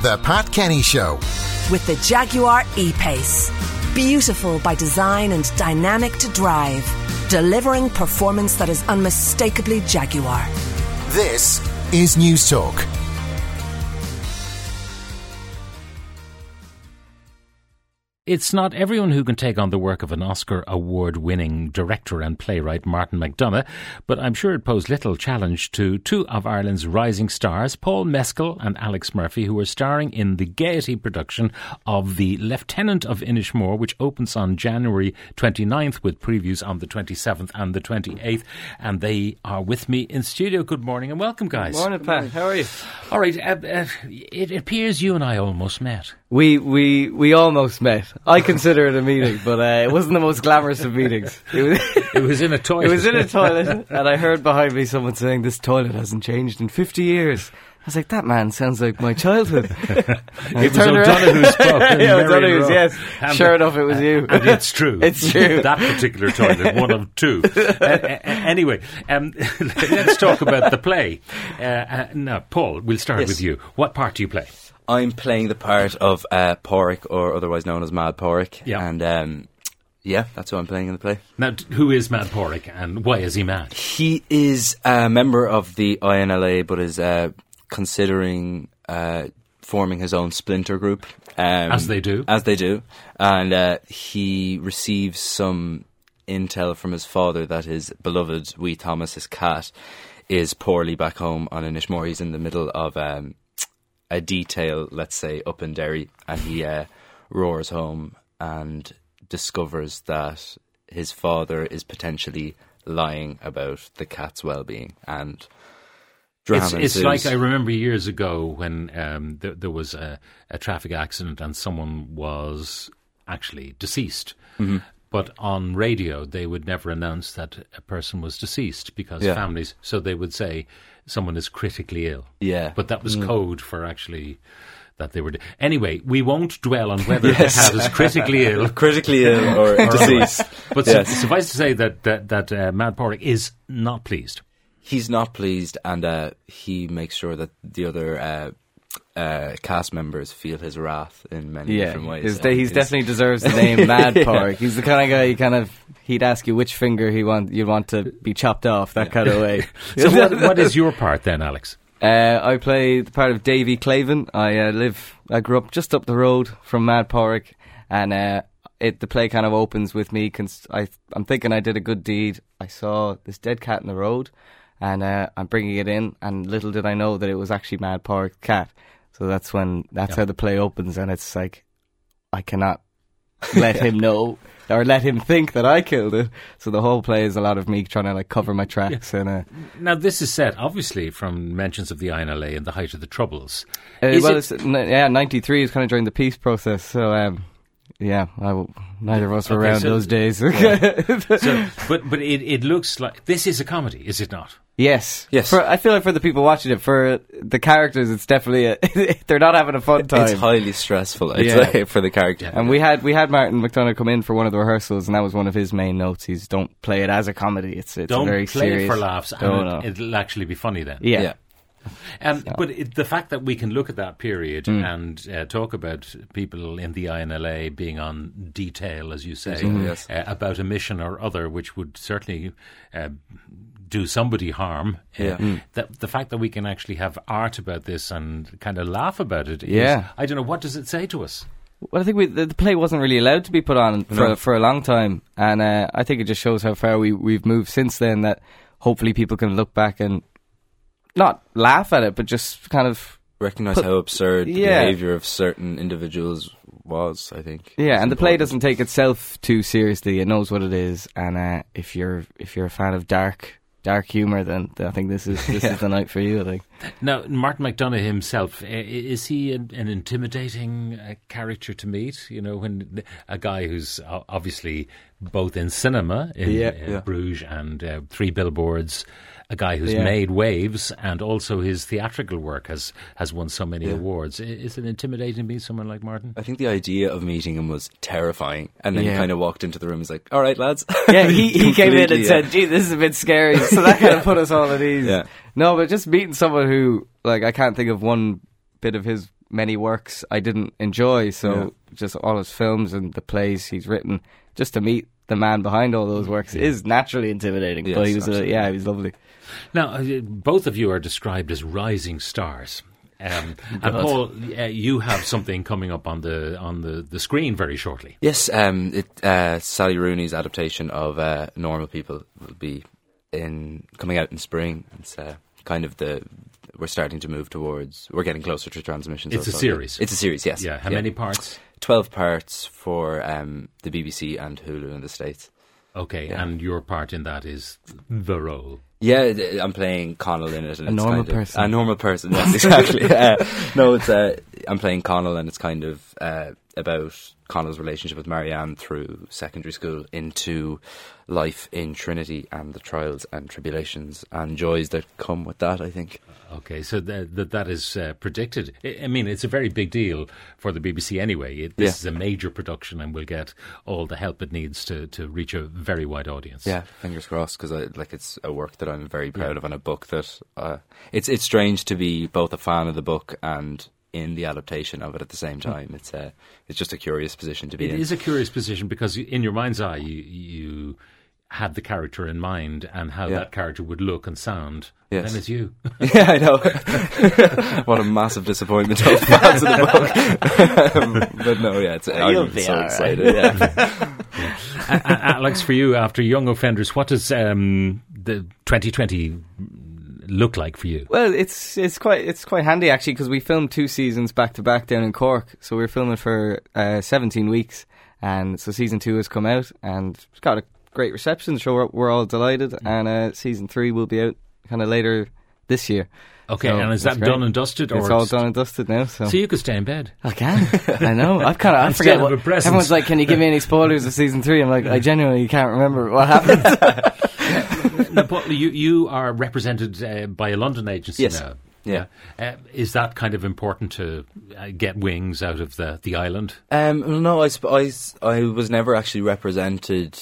The Pat Kenny Show. With the Jaguar E-Pace. Beautiful by design and dynamic to drive. Delivering performance that is unmistakably Jaguar. This is News Talk. It's not everyone who can take on the work of an Oscar award-winning director and playwright Martin McDonagh, but I'm sure it posed little challenge to two of Ireland's rising stars, Paul Mescal and Alex Murphy, who are starring in the Gaiety production of The Lieutenant of Inishmore, which opens on January 29th with previews on the 27th and the 28th. And they are with me in studio. Good morning and welcome, guys. Morning, Pat. How are you? All right. It appears you and I almost met. We almost met. I consider it a meeting, but it wasn't the most glamorous of meetings. It was in a toilet. It was in a toilet, and I heard behind me someone saying, "This toilet hasn't changed in 50 years." I was like, that man sounds like my childhood. It was O'Donoghue's pub. Yeah, O'Donoghu's, yes. Sure enough, it was you. And it's true. It's true. That particular toilet, one of two. Anyway, let's talk about the play. Now, Paul, we'll start with you. What part do you play? I'm playing the part of Porrick, or otherwise known as Mad Porrick. Yeah. And that's who I'm playing in the play. Now, who is Mad Porrick and why is he mad? He is a member of the INLA, but is considering forming his own splinter group. As they do. As they do. And he receives some intel from his father that his beloved wee Thomas, his cat, is poorly back home on Inishmore. He's in the middle of a detail, let's say, up in Derry, and he roars home and discovers that his father is potentially lying about the cat's well-being, and drama It's ensues. like I remember years ago when there was a traffic accident and someone was actually deceased. Mm-hmm. But on radio, they would never announce that a person was deceased because families, so they would say someone is critically ill. Yeah. But that was code for actually that they were... Anyway, we won't dwell on whether the cat is critically ill. Critically ill or deceased. But suffice to say that Mad Porrick is not pleased. He's not pleased, and he makes sure that the other cast members feel his wrath in many different ways. He definitely deserves the name Mad Porrick. He's the kind of guy he'd ask you which finger you'd want to be chopped off, that kind of way. So what is your part then, Alex? I play the part of Davy Clavin. I grew up just up the road from Mad Porrick, and the play kind of opens with me. I'm thinking I did a good deed. I saw this dead cat in the road, and I'm bringing it in, and little did I know that it was actually Mad Porrick's cat. So that's how the play opens, and it's like, I cannot let him know or let him think that I killed it. So the whole play is a lot of me trying to cover my tracks. Yeah. Now this is set obviously from mentions of the INLA in the height of the Troubles. 93 is kind of during the peace process. So neither of us were around those days. But it looks like this is a comedy, is it not? Yes. I feel like for the people watching it, for the characters, it's definitely they're not having a fun time. It's highly stressful, I'd say, for the character. And we had Martin McDonagh come in for one of the rehearsals, and that was one of his main notes. He's don't play it as a comedy. It's don't very play serious. It for laughs, and it'll actually be funny then. Yeah. But the fact that we can look at that period and talk about people in the INLA being on detail, as you say, about a mission or other, which would certainly do somebody harm. That the fact that we can actually have art about this and kind of laugh about it is, I don't know, what does it say to us? Well, I think the play wasn't really allowed to be put on for a long time, and I think it just shows how far we've moved since then, that hopefully people can look back and not laugh at it, but just kind of recognise how absurd the behaviour of certain individuals was, I think. Yeah, and the play doesn't take itself too seriously. It knows what it is, and if you're a fan of dark humour, then I think this is the night for you, I think. Now, Martin McDonagh himself, is he an intimidating character to meet? You know, when a guy who's obviously both in cinema, in Bruges and Three Billboards, a guy who's made waves, and also his theatrical work has won so many awards. Is it intimidating to meet someone like Martin? I think the idea of meeting him was terrifying, and then he kind of walked into the room and was like, all right, lads. Yeah, he came in and said, gee, this is a bit scary, so that kind of put us all at ease. Yeah. No, but just meeting someone who, like, I can't think of one bit of his many works I didn't enjoy. So just all his films and the plays he's written, just to meet the man behind all those works is naturally intimidating. Yes, but he was absolutely. he was lovely. Now, both of you are described as rising stars. And Paul, you have something coming up on the screen very shortly. Yes, Sally Rooney's adaptation of Normal People will be coming out in spring. It's kind of we're starting to move towards. We're getting closer to transmission. It's a series. It's a series, yes. Yeah. How many parts? 12 parts for the BBC and Hulu in the States. Okay, and your part in that is the role. Yeah, I'm playing Connell in it. And A normal person. A normal person, yes, exactly. No, I'm playing Connell, and it's kind of about Connell's relationship with Marianne through secondary school into life in Trinity and the trials and tribulations and joys that come with that, I think. Okay, so that is predicted. I mean, it's a very big deal for the BBC anyway. This is a major production and will get all the help it needs to reach a very wide audience. Yeah, fingers crossed, because it's a work that I'm very proud of, and a book that it's strange to be both a fan of the book and in the adaptation of it at the same time. It's just a curious position to be in. It is a curious position because in your mind's eye you had the character in mind and how that character would look and sound. Yes. Then it's you. Yeah, I know. What a massive disappointment to fans of the book. But no, I'm so excited. Yeah. Alex, for you, after Young Offenders, what does the 2020 look like for you? Well, it's quite handy actually, because we filmed 2 seasons back to back down in Cork. So we were filming for 17 weeks, and so season 2 has come out and it's got a great reception. So we're all delighted, and season 3 will be out kind of later this year. Okay, so and is that done and dusted? It's all done and dusted now. So you could stay in bed. I can. I know. I forget what. Everyone's like, "Can you give me any spoilers of season 3?" I'm like, I genuinely can't remember what happened. Now, Paul, you are represented by a London agency now. Yeah. Is that kind of important to get wings out of the island? No, I was never actually represented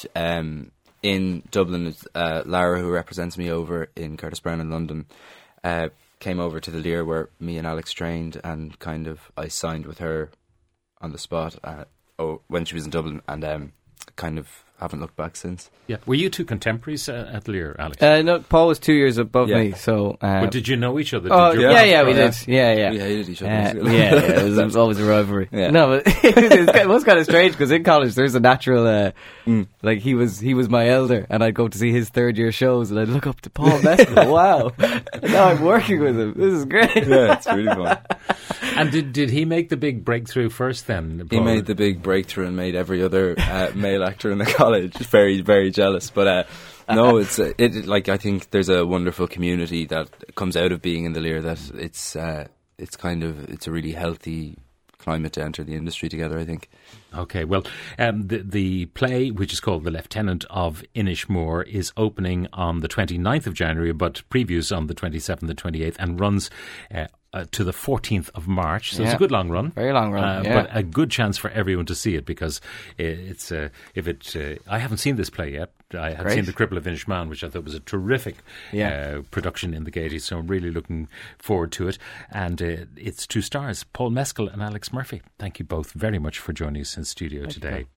in Dublin. Lara, who represents me over in Curtis Brown in London, came over to the Lear where me and Alex trained, and kind of I signed with her on the spot when she was in Dublin, and kind of haven't looked back since. Yeah. Were you two contemporaries at Lear, Alex? No, Paul was 2 years above me, so... but did you know each other? Oh, we did. Yeah. We hated each other. It was always a rivalry. Yeah. No, but it was kind of strange, because in college there's a natural... Like, he was my elder, and I'd go to see his third-year shows, and I'd look up to Paul Mescal. Wow. Now I'm working with him. This is great. Yeah, it's really fun. And did he make the big breakthrough first then, Paul? He made the big breakthrough and made every other male actor in the college very, very jealous. But no, I think there's a wonderful community that comes out of being in the Lear, that it's a really healthy climate to enter the industry together, I think. Okay, well, the play, which is called The Lieutenant of Inishmore, is opening on the 29th of January, but previews on the 27th and 28th, and runs to the 14th of March. So it's a good long run. Very long run, But a good chance for everyone to see it, because I haven't seen this play yet. I had seen The Cripple of Inishmaan, which I thought was a terrific production in the Gaiety, so I'm really looking forward to it. And it's 2 stars, Paul Mescal and Alex Murphy. Thank you both very much for joining us in studio today.